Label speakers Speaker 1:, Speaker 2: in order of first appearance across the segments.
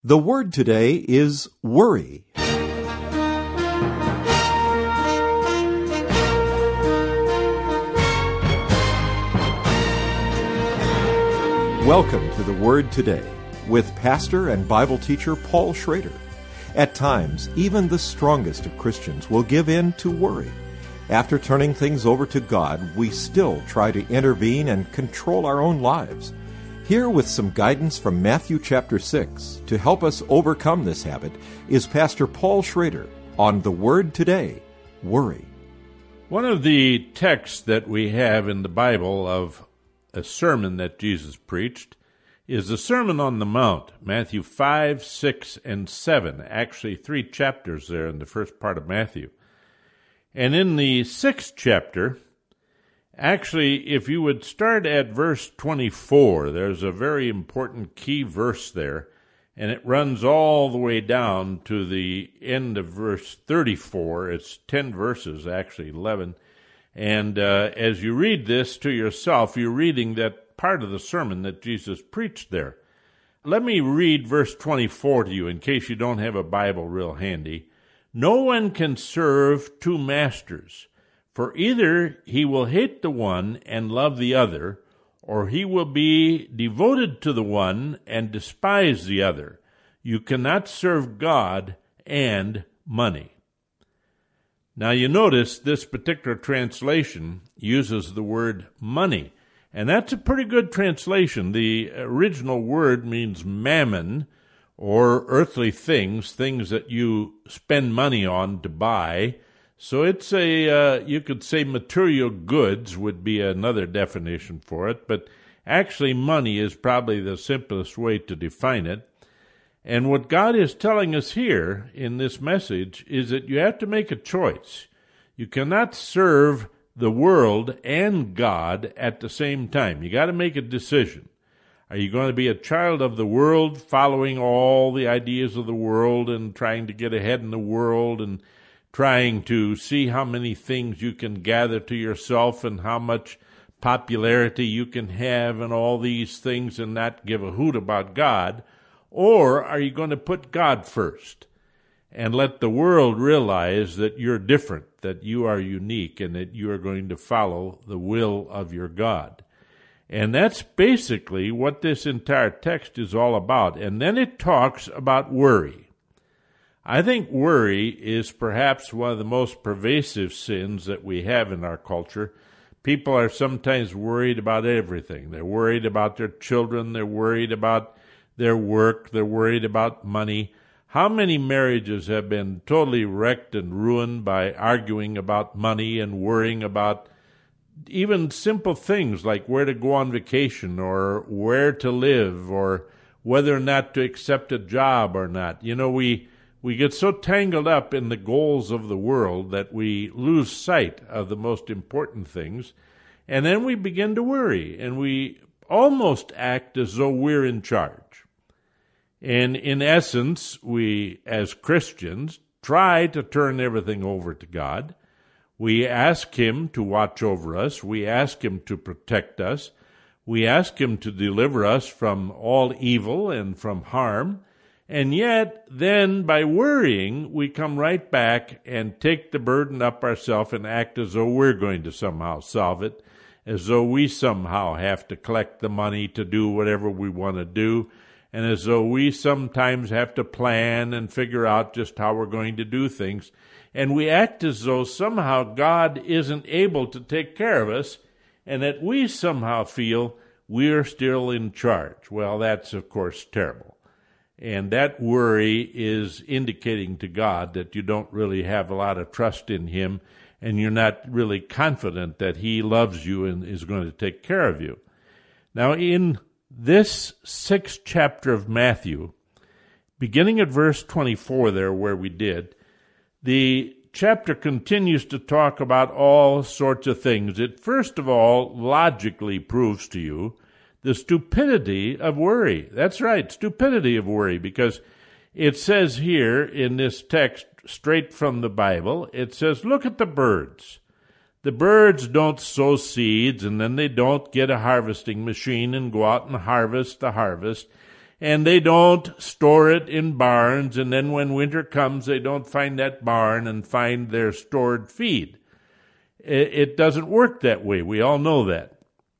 Speaker 1: The word today is worry. Welcome to the Word Today with pastor and Bible teacher Paul Schrader. At times, even the strongest of Christians will give in to worry. After turning things over to God, we still try to intervene and control our own lives. Here with some guidance from Matthew chapter 6 to help us overcome this habit is Pastor Paul Schrader on the Word Today, Worry.
Speaker 2: One of the texts that we have in the Bible of a sermon that Jesus preached is the Sermon on the Mount, Matthew 5, 6, and 7. Actually, 3 chapters there in the first part of Matthew. And in the 6th chapter, actually, if you would start at verse 24, there's a very important key verse there, and it runs all the way down to the end of verse 34. It's 10 verses, actually 11. And as you read this to yourself, you're reading that part of the sermon that Jesus preached there. Let me read verse 24 to you in case you don't have a Bible real handy. No one can serve two masters, for either he will hate the one and love the other, or he will be devoted to the one and despise the other. You cannot serve God and money. Now you notice this particular translation uses the word money, and that's a pretty good translation. The original word means mammon, or earthly things that you spend money on to buy. So it's you could say material goods would be another definition for it, but actually money is probably the simplest way to define it. And what God is telling us here in this message is that you have to make a choice. You cannot serve the world and God at the same time. You got to make a decision. Are you going to be a child of the world, following all the ideas of the world and trying to get ahead in the world and trying to see how many things you can gather to yourself and how much popularity you can have and all these things and not give a hoot about God? Or are you going to put God first and let the world realize that you're different, that you are unique, and that you are going to follow the will of your God? And that's basically what this entire text is all about. And then it talks about worry. I think worry is perhaps one of the most pervasive sins that we have in our culture. People are sometimes worried about everything. They're worried about their children. They're worried about their work. They're worried about money. How many marriages have been totally wrecked and ruined by arguing about money and worrying about even simple things like where to go on vacation or where to live or whether or not to accept a job or not? You know, we get so tangled up in the goals of the world that we lose sight of the most important things, and then we begin to worry, and we almost act as though we're in charge. And in essence, we, as Christians, try to turn everything over to God. We ask Him to watch over us. We ask Him to protect us. We ask Him to deliver us from all evil and from harm. And yet, then, by worrying, we come right back and take the burden up ourselves and act as though we're going to somehow solve it, as though we somehow have to collect the money to do whatever we want to do, and as though we sometimes have to plan and figure out just how we're going to do things. And we act as though somehow God isn't able to take care of us, and that we somehow feel we're still in charge. Well, that's, of course, terrible. And that worry is indicating to God that you don't really have a lot of trust in Him, and you're not really confident that He loves you and is going to take care of you. Now, in this 6th chapter of Matthew, beginning at verse 24 there where we did, the chapter continues to talk about all sorts of things. It first of all logically proves to you the stupidity of worry. That's right, stupidity of worry, because it says here in this text, straight from the Bible, it says, look at the birds. The birds don't sow seeds, and then they don't get a harvesting machine and go out and harvest the harvest. And they don't store it in barns, and then when winter comes, they don't find that barn and find their stored feed. It doesn't work that way. We all know that.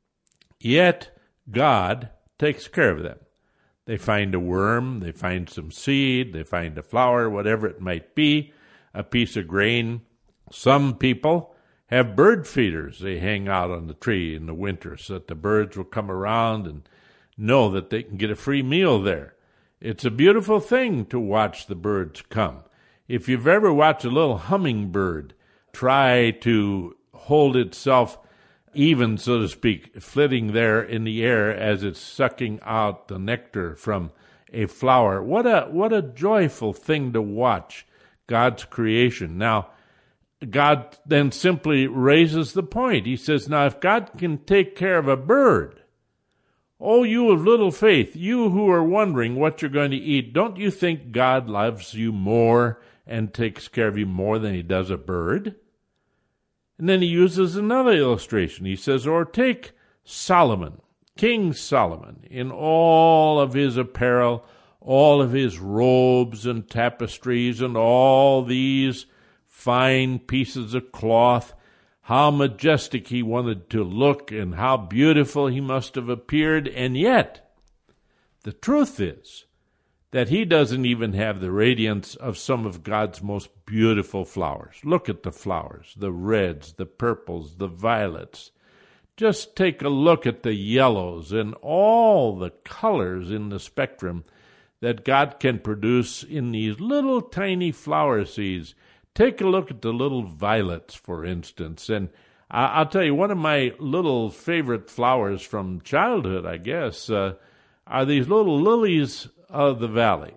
Speaker 2: Yet, God takes care of them. They find a worm, they find some seed, they find a flower, whatever it might be, a piece of grain. Some people have bird feeders they hang out on the tree in the winter so that the birds will come around and know that they can get a free meal there. It's a beautiful thing to watch the birds come. If you've ever watched a little hummingbird try to hold itself even, so to speak, flitting there in the air as it's sucking out the nectar from a flower, what a joyful thing to watch, God's creation. Now, God then simply raises the point. He says, now if God can take care of a bird, oh, you of little faith, you who are wondering what you're going to eat, don't you think God loves you more and takes care of you more than he does a bird? And then he uses another illustration. He says, or take Solomon, King Solomon, in all of his apparel, all of his robes and tapestries and all these fine pieces of cloth, how majestic he wanted to look and how beautiful he must have appeared. And yet, the truth is that he doesn't even have the radiance of some of God's most beautiful flowers. Look at the flowers, the reds, the purples, the violets. Just take a look at the yellows and all the colors in the spectrum that God can produce in these little tiny flower seeds. Take a look at the little violets, for instance. And I'll tell you, one of my little favorite flowers from childhood, I guess, are these little lilies of the valley,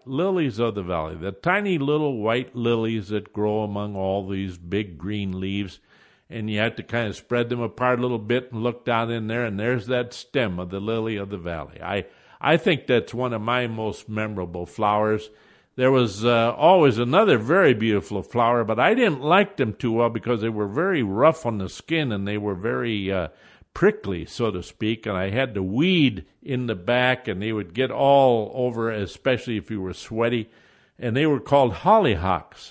Speaker 2: the tiny little white lilies that grow among all these big green leaves, and you have to kind of spread them apart a little bit and look down in there, and there's that stem of the lily of the valley. I think that's one of my most memorable flowers. There was always another very beautiful flower, but I didn't like them too well because they were very rough on the skin and they were very prickly, so to speak, and I had to weed in the back, and they would get all over, especially if you were sweaty, and they were called hollyhocks.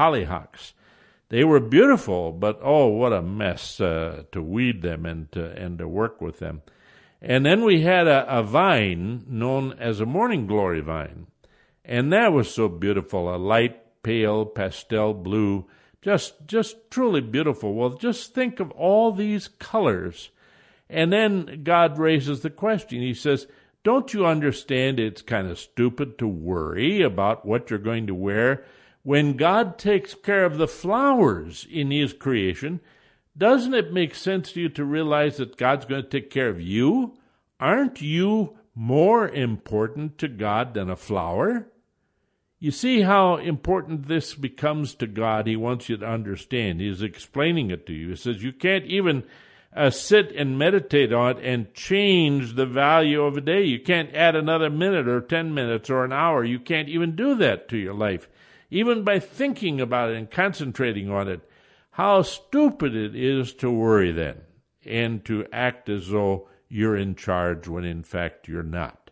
Speaker 2: They were beautiful, but oh, what a mess to weed them and to work with them. And then we had a vine known as a morning glory vine, and that was so beautiful, a light, pale, pastel blue, just truly beautiful. Well, just think of all these colors. And then God raises the question. He says, don't you understand it's kind of stupid to worry about what you're going to wear? When God takes care of the flowers in his creation, doesn't it make sense to you to realize that God's going to take care of you? Aren't you more important to God than a flower? You see how important this becomes to God. He wants you to understand. He's explaining it to you. He says you can't even sit and meditate on it and change the value of a day. You can't add another minute or 10 minutes or an hour. You can't even do that to your life. Even by thinking about it and concentrating on it, how stupid it is to worry then and to act as though you're in charge when in fact you're not.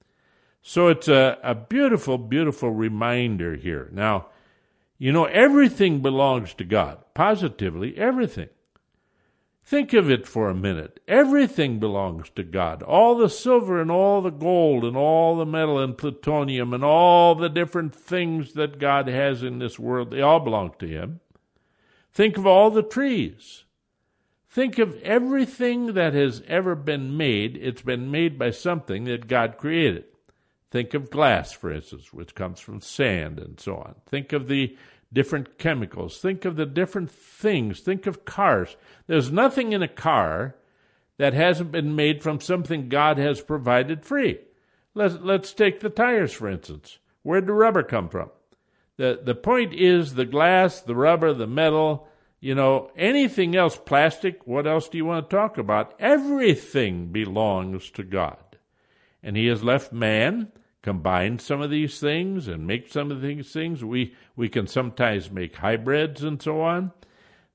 Speaker 2: So it's a beautiful, beautiful reminder here. Now, you know, everything belongs to God. Positively, everything. Think of it for a minute. Everything belongs to God. All the silver and all the gold and all the metal and plutonium and all the different things that God has in this world, they all belong to him. Think of all the trees. Think of everything that has ever been made. It's been made by something that God created. Think of glass, for instance, which comes from sand and so on. Think of the different chemicals. Think of the different things. Think of cars. There's nothing in a car that hasn't been made from something God has provided free. Let's take the tires, for instance. Where'd the rubber come from? The point is the glass, the rubber, the metal, anything else, plastic, what else do you want to talk about? Everything belongs to God. And he has left man combine some of these things and make some of these things. We can sometimes make hybrids and so on.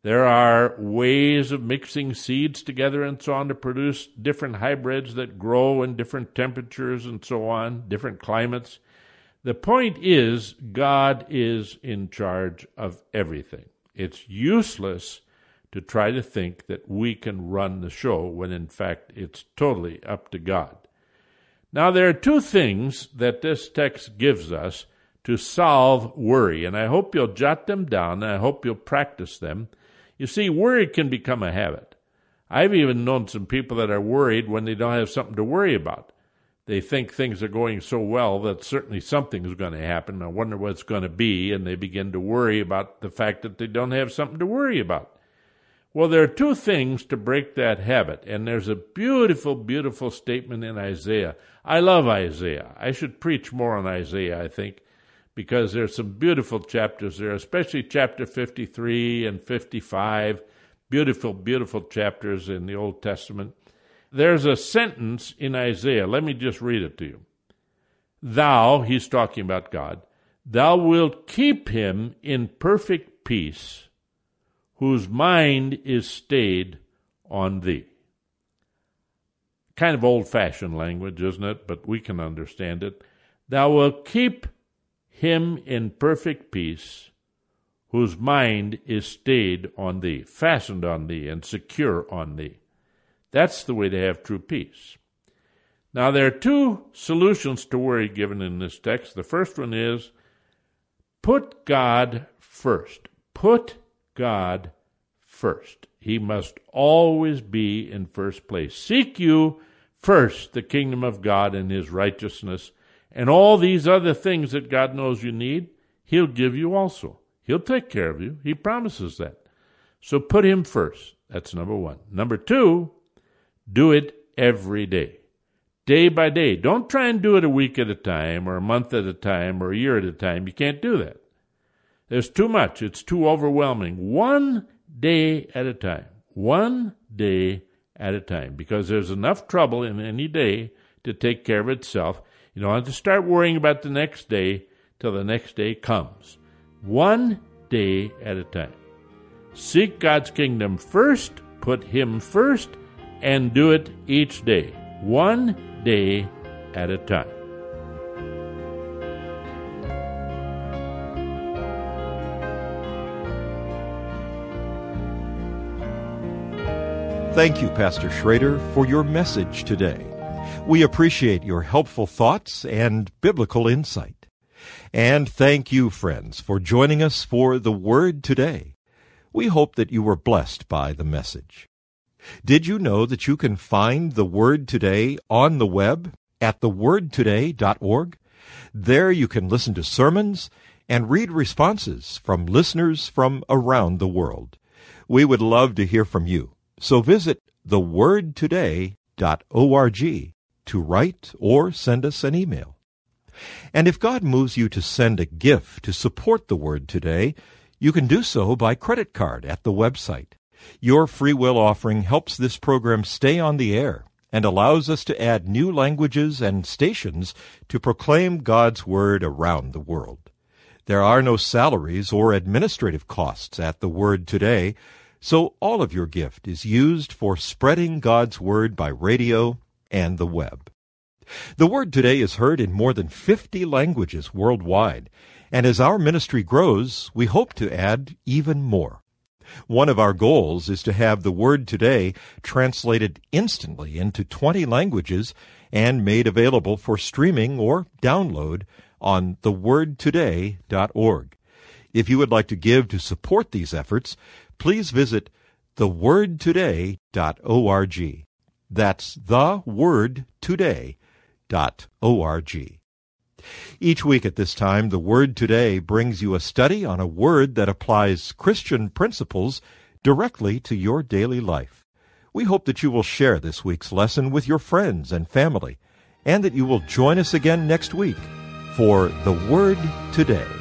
Speaker 2: There are ways of mixing seeds together and so on to produce different hybrids that grow in different temperatures and so on, different climates. The point is, God is in charge of everything. It's useless to try to think that we can run the show when in fact it's totally up to God. Now there are two things that this text gives us to solve worry, and I hope you'll jot them down, and I hope you'll practice them. You see, worry can become a habit. I've even known some people that are worried when they don't have something to worry about. They think things are going so well that certainly something is going to happen. I wonder what it's going to be, and they begin to worry about the fact that they don't have something to worry about. Well, there are two things to break that habit, and there's a beautiful, beautiful statement in Isaiah. I love Isaiah. I should preach more on Isaiah, I think, because there's some beautiful chapters there, especially chapter 53 and 55, beautiful, beautiful chapters in the Old Testament. There's a sentence in Isaiah. Let me just read it to you. Thou, he's talking about God, thou wilt keep him in perfect peace, whose mind is stayed on thee. Kind of old-fashioned language, isn't it? But we can understand it. Thou wilt keep him in perfect peace, whose mind is stayed on thee, fastened on thee, and secure on thee. That's the way to have true peace. Now, there are two solutions to worry given in this text. The first one is, put God first. Put God first. He must always be in first place. Seek you first the kingdom of God and his righteousness, and all these other things that God knows you need, he'll give you also. He'll take care of you. He promises that. So put him first. That's number one. Number two, do it every day. Day by day. Don't try and do it a week at a time or a month at a time or a year at a time. You can't do that. There's too much. It's too overwhelming. One day at a time. One day at a time. Because there's enough trouble in any day to take care of itself. You don't have to start worrying about the next day till the next day comes. One day at a time. Seek God's kingdom first, put him first, and do it each day. One day at a time.
Speaker 1: Thank you, Pastor Schrader, for your message today. We appreciate your helpful thoughts and biblical insight. And thank you, friends, for joining us for The Word Today. We hope that you were blessed by the message. Did you know that you can find The Word Today on the web at thewordtoday.org? There you can listen to sermons and read responses from listeners from around the world. We would love to hear from you. So visit thewordtoday.org to write or send us an email. And if God moves you to send a gift to support The Word Today, you can do so by credit card at the website. Your free will offering helps this program stay on the air and allows us to add new languages and stations to proclaim God's Word around the world. There are no salaries or administrative costs at The Word Today, so all of your gift is used for spreading God's Word by radio and the web. The Word Today is heard in more than 50 languages worldwide, and as our ministry grows, we hope to add even more. One of our goals is to have The Word Today translated instantly into 20 languages and made available for streaming or download on thewordtoday.org. If you would like to give to support these efforts, please visit thewordtoday.org. That's thewordtoday.org. Each week at this time, The Word Today brings you a study on a word that applies Christian principles directly to your daily life. We hope that you will share this week's lesson with your friends and family, and that you will join us again next week for The Word Today.